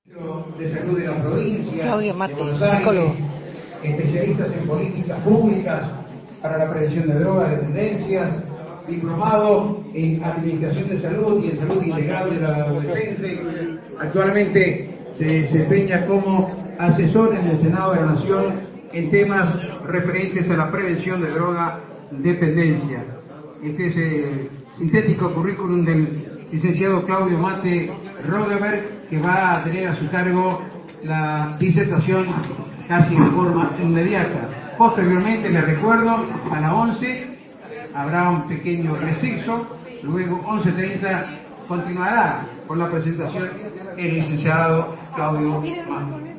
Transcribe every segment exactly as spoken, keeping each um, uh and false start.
de Salud de la provincia, Claudio Mate, de Buenos Aires, psicólogo. Especialistas en políticas públicas para la prevención de drogas, dependencias, diplomado en Administración de Salud y en Salud Integral de la Adolescente. Actualmente se desempeña como asesor en el Senado de la Nación en temas referentes a la prevención de droga dependencia. Este es el sintético currículum del licenciado Claudio Mate Rodeberg, que va a tener a su cargo la disertación casi de forma inmediata. Posteriormente, les recuerdo, a las once habrá un pequeño receso, luego once treinta continuará con la presentación el licenciado Claudio Mate.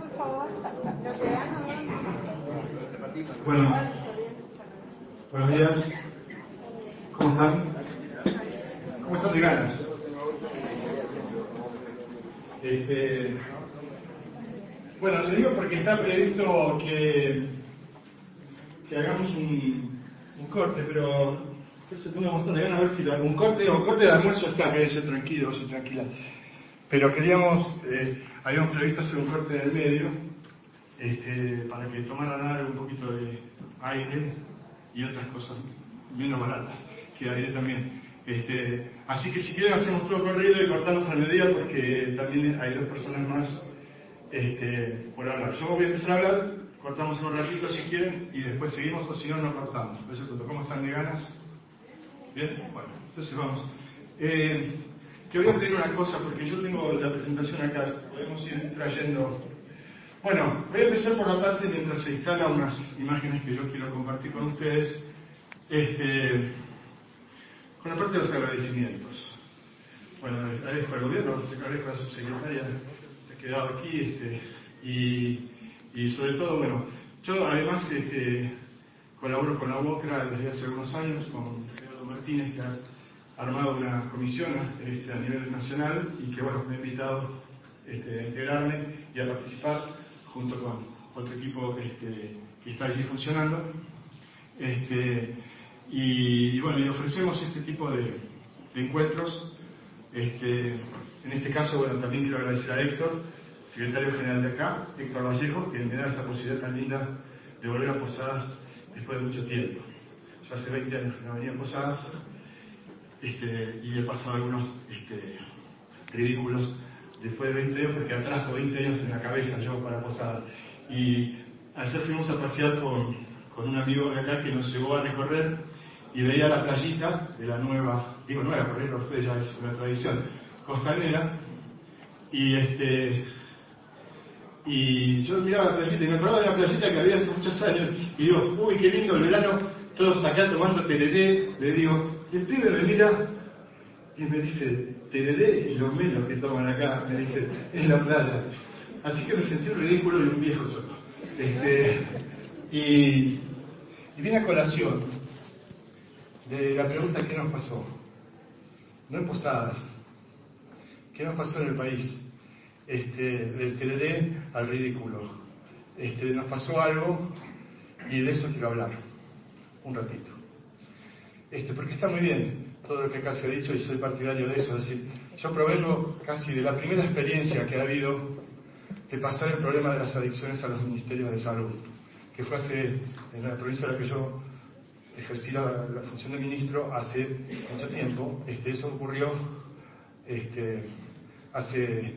Bueno, buenos días, ¿cómo están? ¿Cómo están de ganas? Este, bueno, le digo porque está previsto que, que hagamos un, un corte, pero yo se tengo un montón de ganas a ver si lo, un corte o un corte de almuerzo está, quédense tranquilos y tranquilas. Pero queríamos, eh, habíamos previsto hacer un corte en el medio, este, para que tomaran algo, un poquito de aire y otras cosas menos baratas, que aire también. Este, así que si quieren hacemos todo corrido y cortamos al mediodía porque también hay dos personas más este, por hablar. Yo voy a empezar a hablar, cortamos un ratito si quieren y después seguimos, o si no, no cortamos. Entonces, ¿cómo están de ganas? ¿Bien? Bueno, entonces vamos. Eh, te voy a pedir una cosa porque yo tengo la presentación acá, podemos ir trayendo. Bueno, voy a empezar por la parte mientras se instalan unas imágenes que yo quiero compartir con ustedes. Este, con la parte de los agradecimientos. Bueno, agradezco al gobierno, agradezco a la subsecretaria se ha quedado aquí, este, y, y sobre todo, bueno, yo además este, colaboro con la UOCRA desde hace algunos años, con Eduardo Martínez, que ha armado una comisión este, a nivel nacional y que, bueno, me ha invitado este, a integrarme y a participar junto con otro equipo este, que está allí funcionando. Este, y, y bueno, y ofrecemos este tipo de, de encuentros. Este, en este caso, bueno, también quiero agradecer a Héctor, secretario general de acá, Héctor Vallejo, que me da esta posibilidad tan linda de volver a Posadas después de mucho tiempo. Yo hace veinte años que no venía a Posadas este, y he pasado algunos este, ridículos después de veinte años, porque atraso veinte años en la cabeza yo para Posadas. Y ayer fuimos a pasear con, con un amigo de acá que nos llevó a recorrer y veía la playita de la nueva, digo nueva, porque para ustedes ya es una tradición, costanera, y este y yo miraba la playita y me acordaba de la playita que había hace muchos años, y digo, uy, qué lindo el verano, todos acá tomando tereré, le digo, y el pibe me mira y me dice, tereré y lo menos que toman acá, me dice, en la playa. Así que me sentí un ridículo y un viejo yo. Este, y, y viene a colación de la pregunta ¿qué nos pasó? No en Posadas. ¿Qué nos pasó en el país? Este, del tereré al ridículo. Este, nos pasó algo y de eso quiero hablar un ratito. Este, porque está muy bien todo lo que acá se ha dicho y soy partidario de eso. Es decir, yo provengo casi de la primera experiencia que ha habido de pasar el problema de las adicciones a los ministerios de salud, que fue hace, en la provincia en la que yo ejercí la, la función de ministro hace mucho tiempo. Este, eso ocurrió este, hace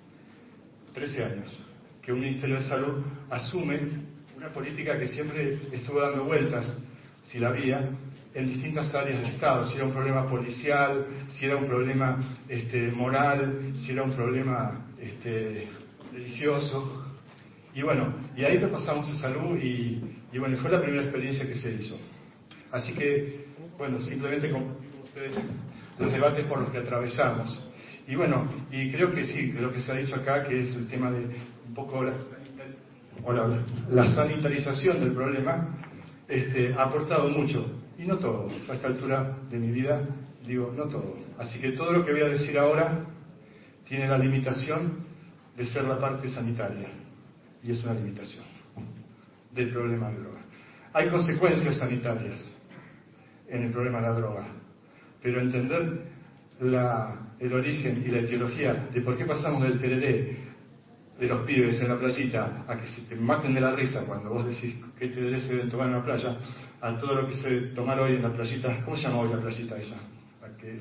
trece años, que un Ministerio de Salud asume una política que siempre estuvo dando vueltas, si la había, en distintas áreas del Estado, si era un problema policial, si era un problema este, moral, si era un problema este, religioso, y bueno, y ahí pasamos a salud y, y bueno, fue la primera experiencia que se hizo. Así que, bueno, simplemente compartir con ustedes los debates por los que atravesamos. Y bueno, y creo que sí, que lo que se ha dicho acá, que es el tema de un poco la, o la, la sanitarización del problema, este, ha aportado mucho, y no todo. A esta altura de mi vida, digo, no todo. Así que todo lo que voy a decir ahora tiene la limitación de ser la parte sanitaria, y es una limitación del problema de droga. Hay consecuencias sanitarias en el problema de la droga, pero entender la, el origen y la etiología de por qué pasamos del tereré de los pibes en la playita a que se te maten de la risa cuando vos decís que te merece de tomar en la playa, a todo lo que se tomar hoy en la playita, ¿cómo se llama hoy la playita esa? ¿A que...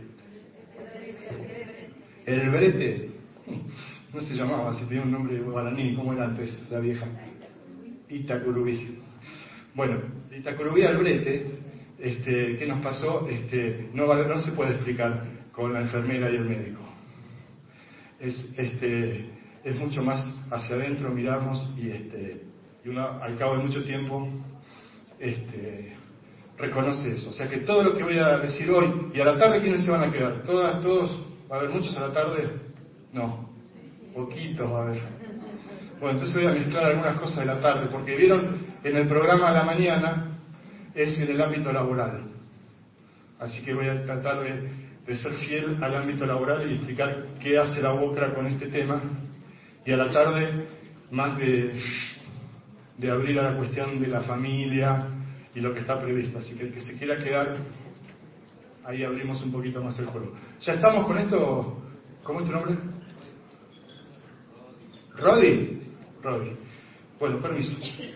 El Brete, no se llamaba, si tenía un nombre guaraní, ¿cómo era antes la vieja? Itacurubí. Bueno, Itacurubí al Brete, este, ¿qué nos pasó? Este, no, va, no se puede explicar con la enfermera y el médico. Es, este, es mucho más hacia adentro, miramos y, este, y uno al cabo de mucho tiempo este, reconoce eso. O sea que todo lo que voy a decir hoy, y a la tarde, ¿quiénes se van a quedar? ¿Todas, todos? ¿Va a haber muchos a la tarde? No, poquitos va a haber. Bueno, entonces voy a mezclar algunas cosas de la tarde, porque vieron en el programa a la mañana es en el ámbito laboral. Así que voy a tratar de, de ser fiel al ámbito laboral y explicar qué hace la U O C R A con este tema. Y a la tarde, más de, de abrir a la cuestión de la familia y lo que está previsto. Así que el que se quiera quedar, ahí abrimos un poquito más el juego. ¿Ya estamos con esto? ¿Cómo es tu nombre? ¿Rodi? Rodi. Bueno, permiso.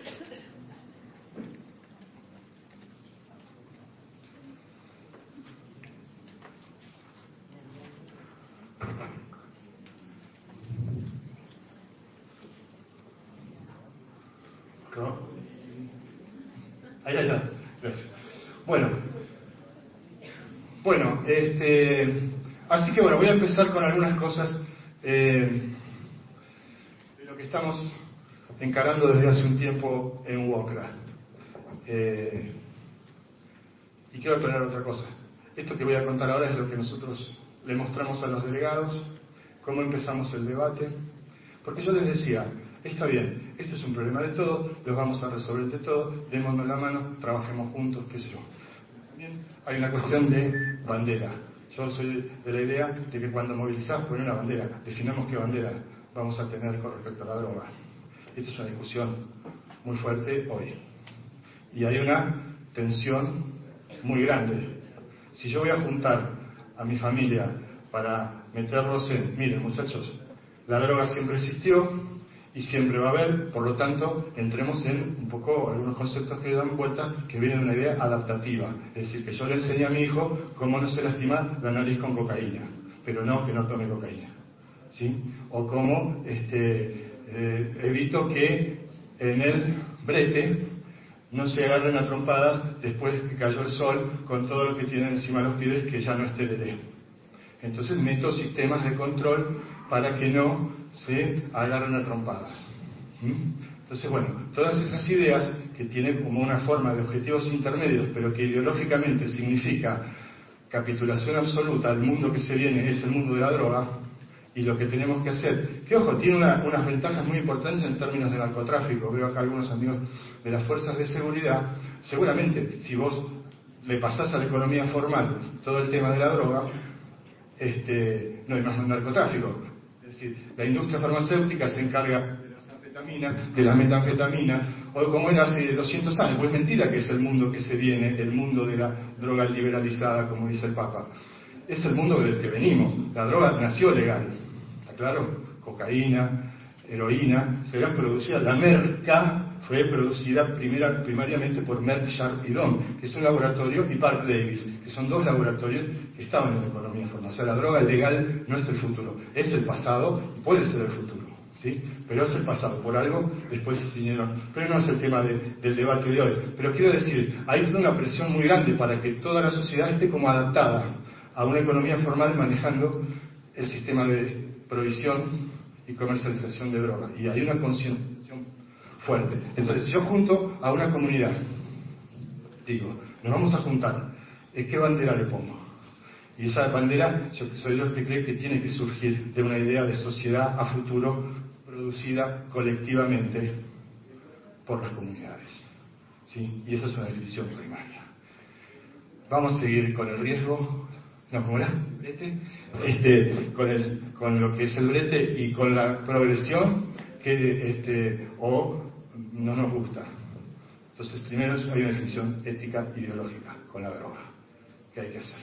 Ahí está. Gracias. Bueno. Bueno, este... Así que bueno, voy a empezar con algunas cosas eh, de lo que estamos encarando desde hace un tiempo en U O C R A. Eh, y quiero aclarar otra cosa. Esto que voy a contar ahora es lo que nosotros le mostramos a los delegados, cómo empezamos el debate, porque yo les decía, está bien, esto es un problema de todos, los vamos a resolver entre todos, démonos la mano, trabajemos juntos, qué sé yo. También hay una cuestión de bandera. Yo soy de la idea de que cuando movilizás, poner una bandera, definamos qué bandera vamos a tener con respecto a la droga. Esta es una discusión muy fuerte hoy. Y hay una tensión muy grande. Si yo voy a juntar a mi familia para meterlos en, miren muchachos, la droga siempre existió y siempre va a haber, por lo tanto, entremos en un poco algunos conceptos que dan vuelta, que vienen de una idea adaptativa. Es decir, que yo le enseñe a mi hijo cómo no se lastima la nariz con cocaína, pero no que no tome cocaína. ¿Sí? O cómo este, eh, evito que en el brete no se agarren a trompadas después que cayó el sol con todo lo que tienen encima los pibes que ya no es tereré. Entonces meto sistemas de control para que no se agarren a trompadas. ¿Mm? Entonces, bueno, todas esas ideas que tienen como una forma de objetivos intermedios, pero que ideológicamente significa capitulación absoluta al mundo que se viene, es el mundo de la droga, y lo que tenemos que hacer, que ojo, tiene una, unas ventajas muy importantes en términos de narcotráfico. Veo acá algunos amigos de las fuerzas de seguridad. Seguramente, si vos le pasás a la economía formal todo el tema de la droga, este, no hay más narcotráfico. Es decir, la industria farmacéutica se encarga de las anfetaminas, de la metanfetamina, o como era hace doscientos años. Pues mentira que es el mundo que se viene, el mundo de la droga liberalizada, como dice el Papa. Es el mundo del que venimos. La droga nació legal. Claro, cocaína, heroína, serán producidas. La merca fue producida primera, primariamente por Merck Sharp y Dohme, que es un laboratorio, y Park Davis, que son dos laboratorios que estaban en la economía formal. O sea, la droga legal no es el futuro, es el pasado y puede ser el futuro, ¿sí? Pero es el pasado, por algo después vinieron. Pero no es el tema de, del debate de hoy. Pero quiero decir, hay una presión muy grande para que toda la sociedad esté como adaptada a una economía formal manejando el sistema de provisión y comercialización de drogas, y hay una concientización fuerte. Entonces, yo junto a una comunidad, digo, nos vamos a juntar, ¿qué bandera le pongo? Y esa bandera, yo soy yo el que cree que tiene que surgir de una idea de sociedad a futuro producida colectivamente por las comunidades, ¿sí? Y esa es una definición primaria. Vamos a seguir con el riesgo. No, ¿cómo era? Brete. Este, con, el, con lo que es el brete y con la progresión que este, o no nos gusta. Entonces, primero hay una definición ética ideológica con la droga. ¿Qué hay que hacer?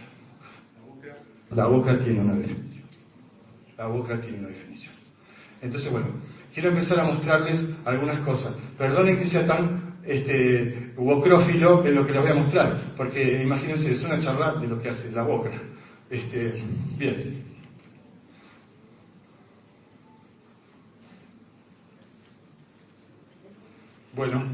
La boca tiene una definición. La boca tiene una definición. Entonces, bueno, quiero empezar a mostrarles algunas cosas. Perdonen que sea tan este, bucrófilo en lo que les voy a mostrar, porque imagínense, es una charla de lo que hace la boca. Este, bien. Bueno,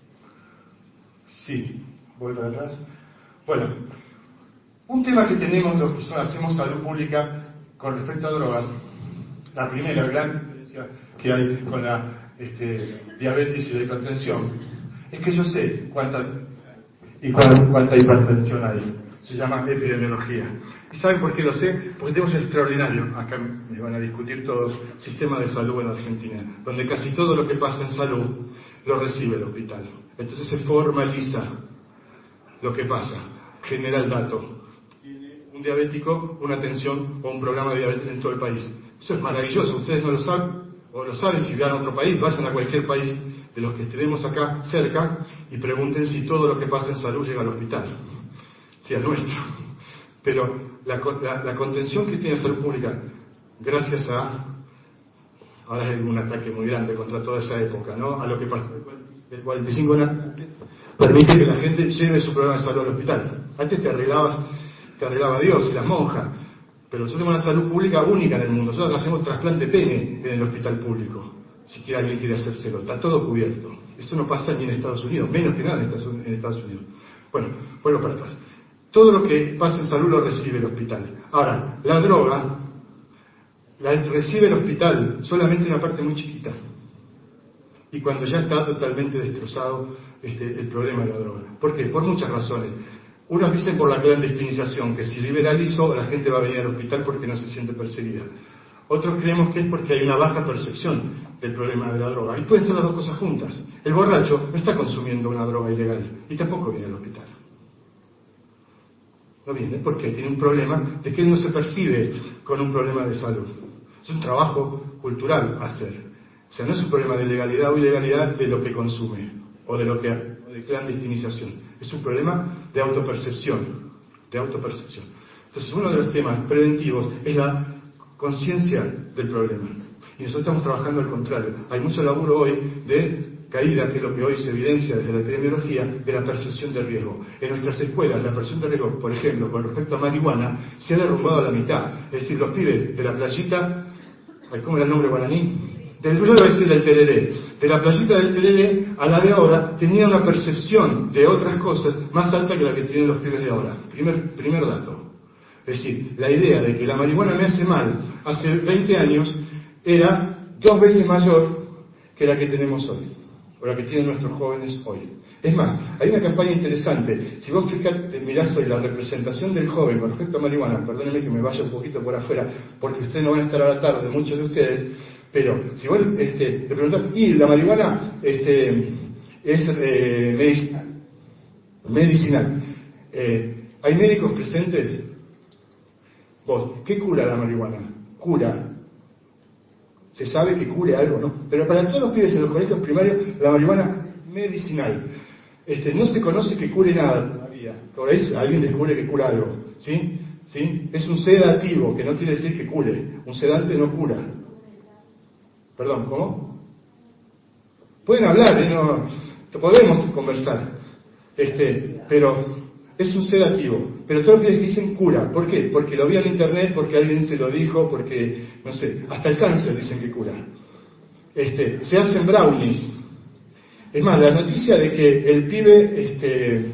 sí, voy para atrás. Bueno, un tema que tenemos los que son, hacemos salud pública con respecto a drogas, la primera gran diferencia que hay con la este, diabetes y la hipertensión, es que yo sé cuánta y cuánta, cuánta hipertensión hay. Se llama epidemiología. ¿Y saben por qué lo sé? Porque tenemos un extraordinario, acá me van a discutir todos, sistema de salud en Argentina, donde casi todo lo que pasa en salud lo recibe el hospital. Entonces se formaliza lo que pasa, genera el dato. Tiene un diabético, una atención o un programa de diabetes en todo el país. Eso es maravilloso, ustedes no lo saben, o lo saben si van a otro país, vayan a cualquier país de los que tenemos acá cerca y pregunten si todo lo que pasa en salud llega al hospital, si es nuestro. Pero la, la, la contención que tiene la salud pública, gracias a, ahora hay un ataque muy grande contra toda esa época, ¿no? A lo que pasa del cuarenta y cinco en adelante, permite que la gente lleve su problema de salud al hospital. Antes te arreglabas, te arreglaba Dios y las monjas, pero nosotros tenemos una salud pública única en el mundo. Nosotros hacemos trasplante de pene en el hospital público, si quiere alguien quiere hacérselo, está todo cubierto. Eso no pasa ni en Estados Unidos, menos que nada en Estados Unidos. En Estados Unidos. Bueno, vuelvo para atrás. Todo lo que pasa en salud lo recibe el hospital. Ahora, la droga la recibe el hospital solamente una parte muy chiquita. Y cuando ya está totalmente destrozado este, el problema de la droga. ¿Por qué? Por muchas razones. Unos dicen por la clandestinización, que si liberalizo la gente va a venir al hospital porque no se siente perseguida. Otros creemos que es porque hay una baja percepción del problema de la droga. Y pueden ser las dos cosas juntas. El borracho no está consumiendo una droga ilegal y tampoco viene al hospital. No viene porque tiene un problema de que él no se percibe con un problema de salud. Es un trabajo cultural hacer. O sea, no es un problema de legalidad o ilegalidad de lo que consume o de lo que o de clandestinización. Es un problema de autopercepción, de autopercepción. Entonces, uno de los temas preventivos es la conciencia del problema. Y nosotros estamos trabajando al contrario. Hay mucho laburo hoy de caída, que es lo que hoy se evidencia desde la epidemiología, de la percepción de riesgo. En nuestras escuelas, la percepción de riesgo, por ejemplo, con respecto a marihuana, se ha derrumbado a la mitad. Es decir, los pibes de la playita, ¿cómo era el nombre guaraní? Del, yo voy a decir del tereré. De la playita del tereré a la de ahora, tenía una percepción de otras cosas más alta que la que tienen los pibes de ahora. Primer, primer dato. Es decir, la idea de que la marihuana me hace mal hace veinte años era dos veces mayor que la que tenemos hoy, o la que tienen nuestros jóvenes hoy. Es más, hay una campaña interesante. Si vos fijate, mirás hoy la representación del joven con respecto a marihuana, perdónenme que me vaya un poquito por afuera, porque ustedes no van a estar a la tarde, muchos de ustedes, pero si vos este, le preguntás, y la marihuana este, es eh, medicinal, medicinal. Eh, ¿hay médicos presentes? Vos, ¿qué cura la marihuana? Cura. Se sabe que cure algo, ¿no? Pero para todos los pibes en los colegios primarios, la marihuana es medicinal. Este, no se conoce que cure nada todavía. Por ahí alguien descubre que cura algo, ¿sí? ¿Sí? Es un sedativo, que no quiere decir que cure. Un sedante no cura. Perdón, ¿cómo? Pueden hablar, ¿eh? No, podemos conversar. Este, pero es un sedativo. Pero todos los que dicen cura. ¿Por qué? Porque lo vi en internet, porque alguien se lo dijo, porque, no sé, hasta el cáncer dicen que cura. Este, se hacen brownies. Es más, la noticia de que el pibe, este,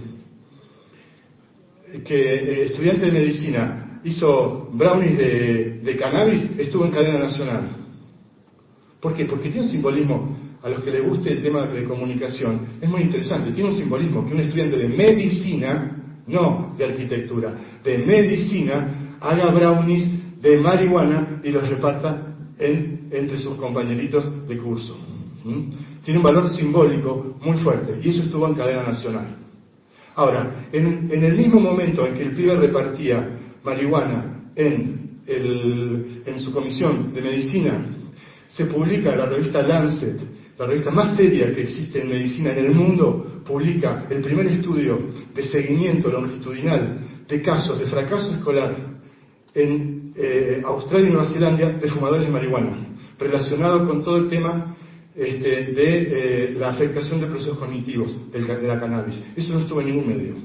que el estudiante de medicina hizo brownies de, de cannabis, estuvo en cadena nacional. ¿Por qué? Porque tiene un simbolismo, a los que les guste el tema de comunicación, es muy interesante. Tiene un simbolismo que un estudiante de medicina, no de arquitectura, de medicina, haga brownies de marihuana y los reparta en, entre sus compañeritos de curso. ¿Mm? Tiene un valor simbólico muy fuerte, y eso estuvo en cadena nacional. Ahora, en, en el mismo momento en que el pibe repartía marihuana en, el, en su comisión de medicina, se publica la revista Lancet, la revista más seria que existe en medicina en el mundo, publica el primer estudio de seguimiento longitudinal de casos de fracaso escolar en eh, Australia y Nueva Zelanda de fumadores de marihuana. relacionado con todo el tema este, de eh, la afectación de procesos cognitivos del, de la cannabis. Eso no estuvo en ningún medio.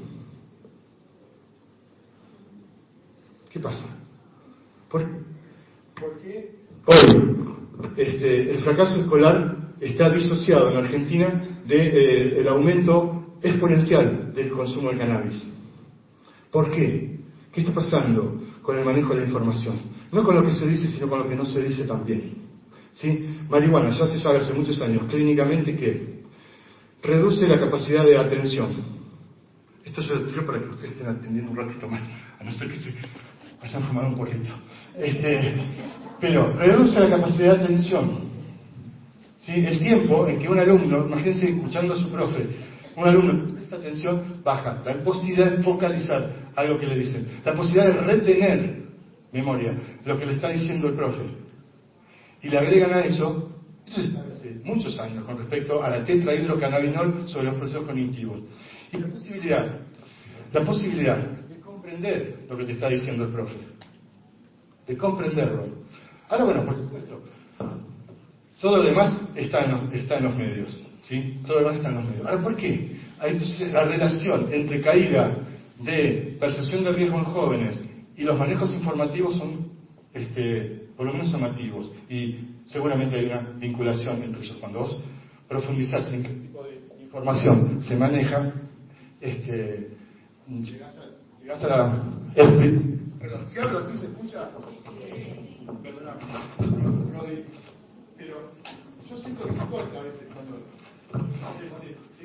¿Qué pasa? ¿Por, ¿por qué hoy este, el fracaso escolar está disociado en Argentina del de, eh, aumento exponencial del consumo de cannabis? ¿Por qué? ¿Qué está pasando con el manejo de la información? No con lo que se dice, sino con lo que no se dice también. ¿Sí? Marihuana, ya se sabe hace muchos años clínicamente que reduce la capacidad de atención. Esto yo lo tiro para que ustedes estén atendiendo un ratito más, a no ser que se vayan a fumar un porrito. Este, pero reduce la capacidad de atención. ¿Sí? El tiempo en que un alumno, imagínense escuchando a su profe, un alumno presta atención, baja. La posibilidad de focalizar algo que le dicen, la posibilidad de retener memoria, lo que le está diciendo el profe. Y le agregan a eso, esto se sabe hace muchos años con respecto a la tetrahidrocannabinol sobre los procesos cognitivos. Y la posibilidad, la posibilidad de comprender lo que te está diciendo el profe, de comprenderlo. Ahora, bueno, por supuesto, todo lo demás está en los, está en los medios, ¿sí? Todo lo demás está en los medios. Ahora, ¿por qué? Hay entonces la relación entre caída de percepción de riesgo en jóvenes y los manejos informativos son, este, por lo menos llamativos, y seguramente hay una vinculación entre ellos. Cuando vos profundizás en qué tipo de información se maneja, este, llegás a, llegás a la... El, perdón, si hablo así se escucha... Perdóname, Rodri, pero yo siento que se corta a veces cuando... ¿Sí?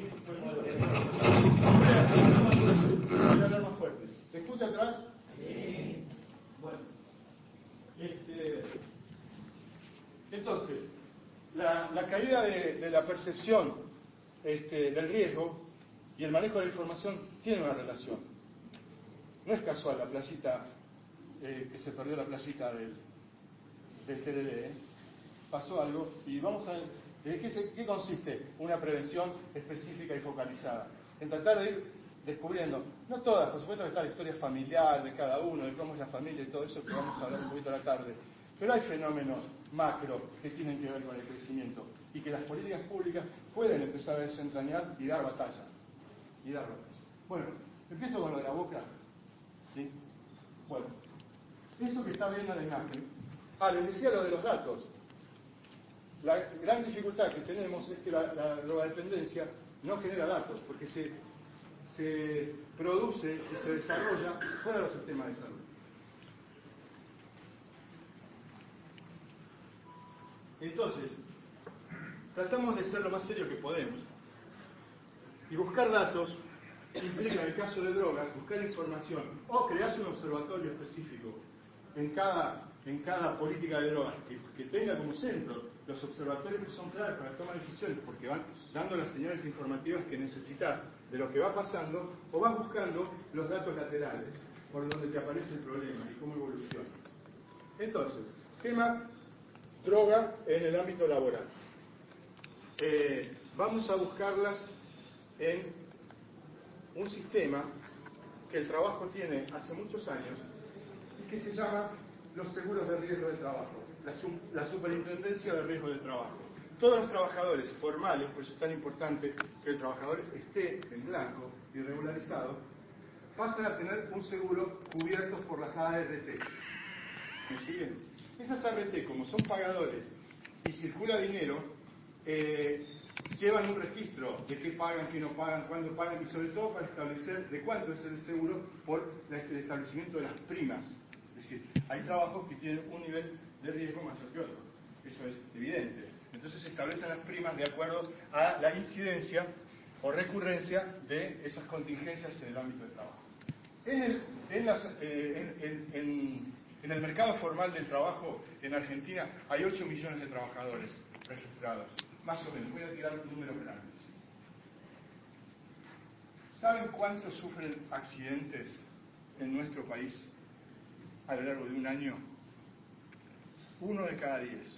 Voy a hablar más fuerte. ¿Se escucha atrás? Sí. Bueno. Este, entonces, la, la caída de, de la percepción este, del riesgo y el manejo de la información tiene una relación. No es casual la playita, eh, que se perdió la playita del, del T D D, ¿eh? Pasó algo y vamos a ver, ¿de qué, se, qué consiste una prevención específica y focalizada? En tratar de ir descubriendo, no todas, por supuesto que está la historia familiar de cada uno, de cómo es la familia y todo eso que vamos a hablar un poquito a la tarde, pero hay fenómenos macro que tienen que ver con el crecimiento y que las políticas públicas pueden empezar a desentrañar y dar batalla. Y dar batalla. Bueno, empiezo con lo de la boca. ¿Sí? Bueno, eso que está viendo en la imagen. Ah, les decía lo de los datos. La gran dificultad que tenemos es que la, la drogadependencia no genera datos, porque se, se produce y se desarrolla fuera de los sistemas de salud. Entonces, tratamos de ser lo más serio que podemos. Y buscar datos implica, en el caso de drogas, buscar información o crearse un observatorio específico en cada, en cada política de drogas que, que tenga como centro los observatorios que son claves para tomar decisiones, porque van dando las señales informativas que necesitas de lo que va pasando, o vas buscando los datos laterales por donde te aparece el problema y cómo evoluciona. Entonces, tema droga en el ámbito laboral. Eh, vamos a buscarlas en un sistema que el trabajo tiene hace muchos años y que se llama los seguros de riesgo de trabajo, la, la superintendencia de riesgo de trabajo. Todos los trabajadores formales, por eso es tan importante que el trabajador esté en blanco y regularizado, pasan a tener un seguro cubierto por las A R T. ¿Me siguen? Esas A R T, como son pagadores y circula dinero, eh, llevan un registro de qué pagan, qué no pagan, cuándo pagan y sobre todo para establecer de cuánto es el seguro por el establecimiento de las primas. Es decir, hay trabajos que tienen un nivel de riesgo mayor que otro. Eso es evidente. Entonces se establecen las primas de acuerdo a la incidencia o recurrencia de esas contingencias en el ámbito de trabajo. En el, en las, eh, en, en, en, en el mercado formal del trabajo en Argentina hay ocho millones de trabajadores registrados. Más o menos, voy a tirar números grandes. ¿Saben cuántos sufren accidentes en nuestro país a lo largo de un año? Uno de cada diez.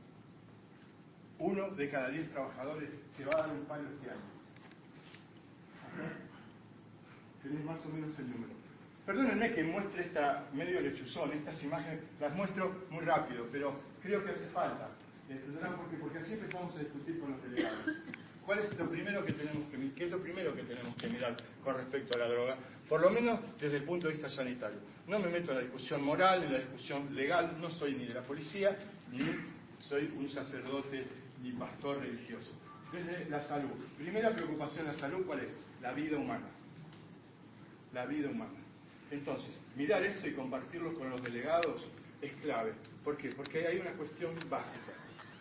Uno de cada diez trabajadores se va a dar un palo este año. ¿Okay? Tenéis más o menos el número. Perdónenme que muestre esta medio lechuzón, estas imágenes, las muestro muy rápido, pero creo que hace falta. ¿Entenderán por qué? Porque así empezamos a discutir con los delegados. ¿Cuál es lo primero que tenemos que mirar? ¿Qué es lo primero que tenemos que mirar con respecto a la droga? Por lo menos desde el punto de vista sanitario. No me meto en la discusión moral, en la discusión legal, no soy ni de la policía, ni soy un sacerdote, ni pastor religioso. Desde la salud. Primera preocupación de la salud, ¿cuál es? La vida humana. La vida humana. Entonces, mirar esto y compartirlo con los delegados es clave. ¿Por qué? Porque hay una cuestión básica.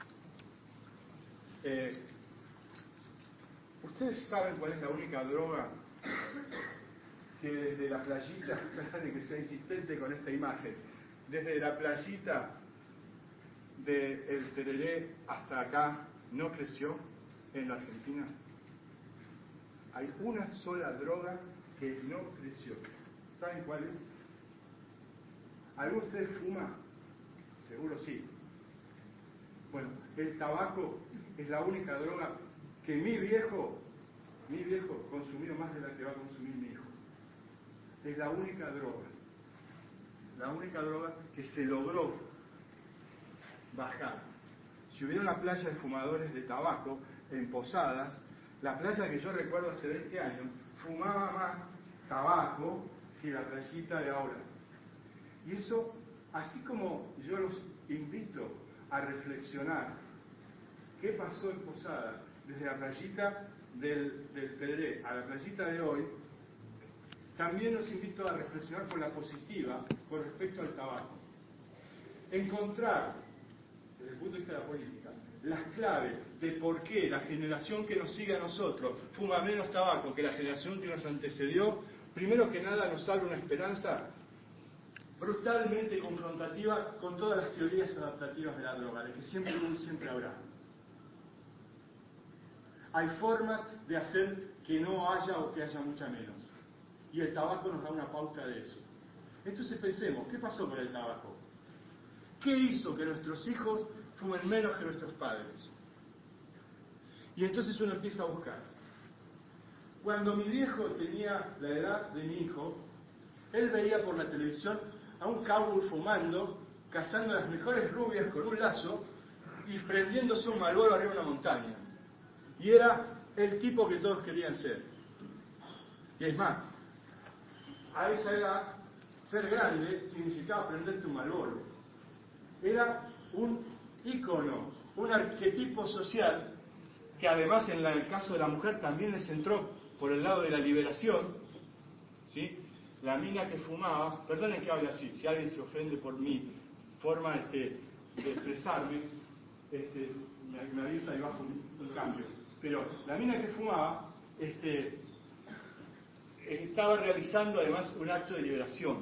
Eh, ¿Ustedes saben cuál es la única droga que desde la playita, esperen que sea insistente con esta imagen, desde la playita del Tereré hasta acá no creció en la Argentina? Hay una sola droga que no creció. ¿Saben cuál es? ¿Alguno de ustedes fuma? Seguro sí. Bueno, el tabaco es la única droga que mi viejo, mi viejo consumió más de la que va a consumir mi hijo. Es la única droga, la única droga que se logró bajar. Si hubiera una playa de fumadores de tabaco en Posadas, la playa que yo recuerdo hace veinte años, fumaba más tabaco que la playita de ahora. Y eso, así como yo los invito a reflexionar qué pasó en Posadas, desde la playita del, del Tereré a la playita de hoy, también los invito a reflexionar por la positiva con respecto al tabaco. Encontrar, desde el punto de vista de la política, las claves de por qué la generación que nos sigue a nosotros fuma menos tabaco que la generación que nos antecedió, primero que nada nos abre una esperanza brutalmente confrontativa con todas las teorías adaptativas de la droga, de que siempre hubo y siempre habrá. Hay formas de hacer que no haya o que haya mucha menos. Y el tabaco nos da una pauta de eso. Entonces pensemos, ¿qué pasó con el tabaco? ¿Qué hizo que nuestros hijos fumen menos que nuestros padres? Y entonces uno empieza a buscar. Cuando mi viejo tenía la edad de mi hijo, él veía por la televisión a un cowboy fumando, cazando las mejores rubias con un lazo y prendiéndose un Marlboro arriba de una montaña. Y era el tipo que todos querían ser. Y es más, a esa edad, ser grande significaba prenderte un Marlboro. Era un ícono, un arquetipo social que además en el caso de la mujer también les entró por el lado de la liberación, ¿sí? La mina que fumaba, perdonen que hable así, si alguien se ofende por mi forma este, de expresarme, este, me, me avisa y bajo un, un cambio. Pero la mina que fumaba este, estaba realizando además un acto de liberación.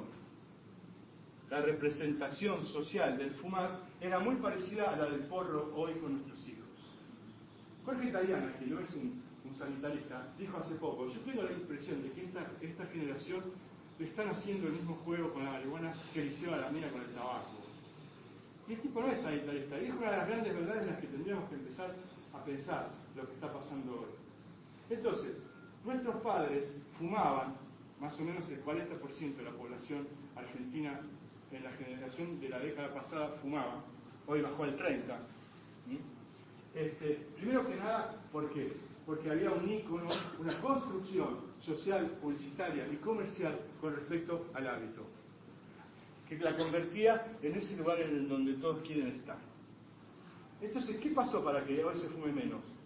La representación social del fumar era muy parecida a la del porro hoy con nuestros hijos. Jorge Tayana, que no es un, un sanitarista, dijo hace poco, yo tengo la impresión de que esta, esta generación le están haciendo el mismo juego con la marihuana que le hicieron a la mina con el tabaco. Y el tipo no es sanitarista, y es una de las grandes verdades en las que tendríamos que empezar a pensar lo que está pasando hoy. Entonces, nuestros padres fumaban, más o menos el cuarenta por ciento de la población argentina en la generación de la década pasada fumaba, hoy bajó al treinta por ciento. Este, primero que nada, ¿por qué? Porque había un ícono, una construcción social, publicitaria y comercial con respecto al hábito, que la convertía en ese lugar en donde todos quieren estar. Entonces, ¿qué pasó para que hoy se fume menos?